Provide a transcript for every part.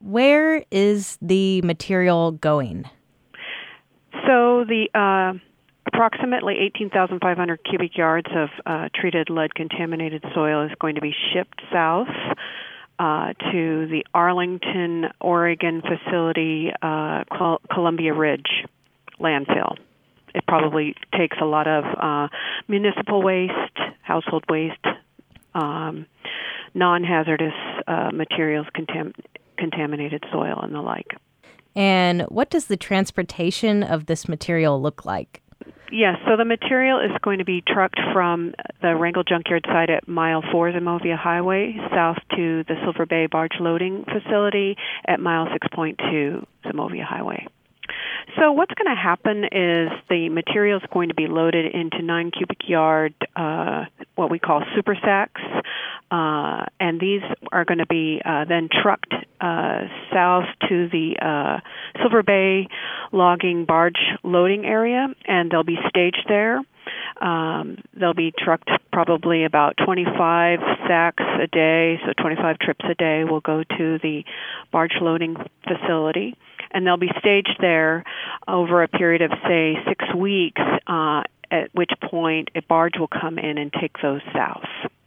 where is the material going? So the approximately 18,500 cubic yards of treated lead-contaminated soil is going to be shipped south to the Arlington, Oregon facility, Columbia Ridge landfill. It probably takes a lot of municipal waste, household waste, non-hazardous materials, contaminated soil, and the like. And what does the transportation of this material look like? Yes, so the material is going to be trucked from the Wrangell Junkyard site at Mile 4 Zemovia Highway south to the Silver Bay Barge Loading Facility at Mile 6.2 Zemovia Highway. So what's going to happen is the material is going to be loaded into 9 cubic yard, what we call super sacks, and these are going to be then trucked south to the Silver Bay logging barge loading area, and they'll be staged there. They'll be trucked probably about 25 sacks a day, so 25 trips a day will go to the barge loading facility, and they'll be staged there over a period of, say, 6 weeks, at which point a barge will come in and take those south.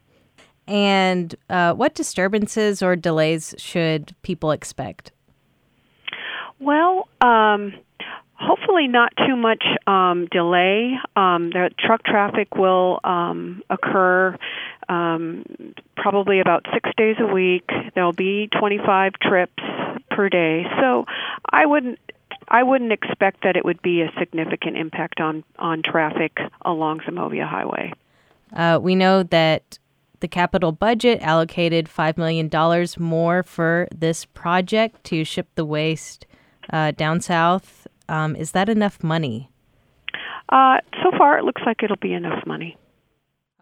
And what disturbances or delays should people expect? Well, hopefully not too much delay. The truck traffic will occur probably about 6 days a week. There'll be 25 trips per day. So I wouldn't expect that it would be a significant impact on traffic along Zemovia Highway. We know that the capital budget allocated $5 million more for this project to ship the waste down south. Is that enough money? So far, it looks like it'll be enough money.